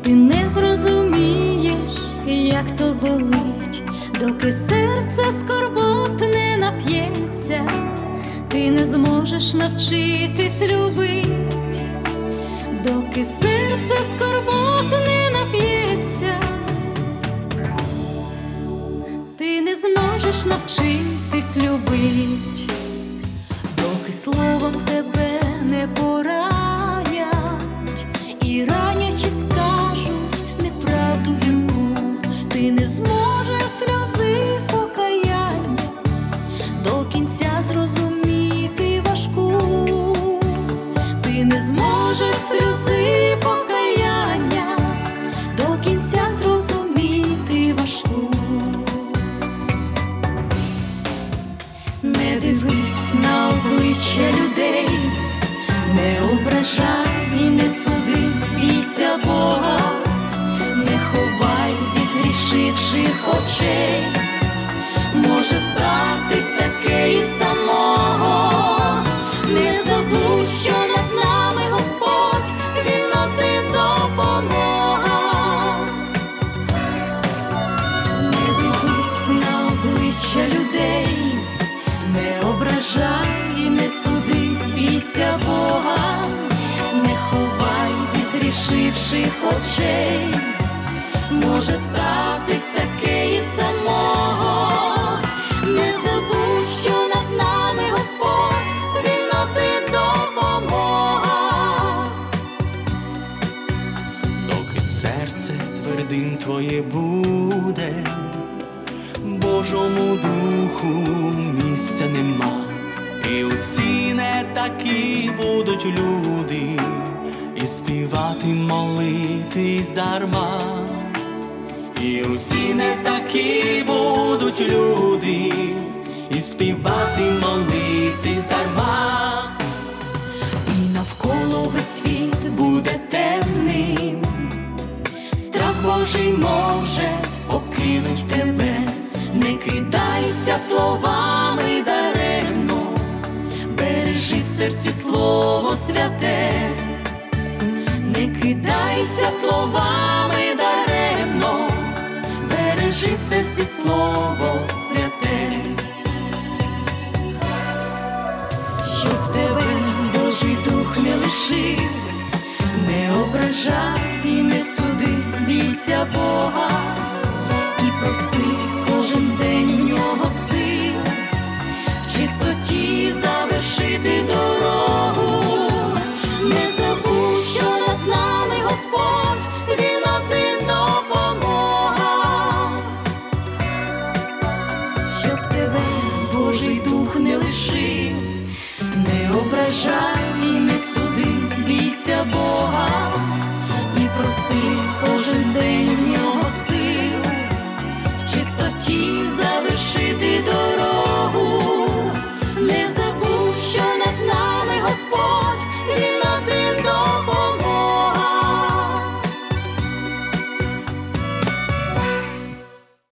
Ти не зрозумієш, як то болить, доки серце скорбот не нап'ється. Ти не зможеш навчитись любить, доки серце скорбот не нап'ється. Ти не зможеш навчитись любить, доки словом тебе не поранять і ранячи скажуть неправду гірку. Ти не зможеш сльози покаяння до кінця зрозуміти важку. Ти не зможеш сльози покаяння до кінця зрозуміти важку. Не дивись на обличчя людей, не ображай і не суди, бійся Бога, не ховай від згрішивших очей. Може статись таке і в самого. Не забудь, що над нами Господь, Він один допомога. Не дивись на обличчя людей, не ображай і не суди, бійся Бога, не ховай від згрішивших очей. Може статись таке і в самого. Не забудь, що над нами Господь, Він один допомога. Доки серце твердим твоє буде, Божому Духу місця нема. І усі не такі будуть люди, і співати, молитись дарма. І усі не такі будуть люди, і співати, молитись дарма. І навколо весь світ буде темним, страх Божий може покинуть тебе. Не кидайся словами даремно, бережи в серці Слово святе. Не кидайся словами даремно, бережи в серці Слово святе. Щоб тебе Божий Дух не лишив, не ображай і не суди, бійся Бога, і проси кожен день в нього сил, в чистоті завершити до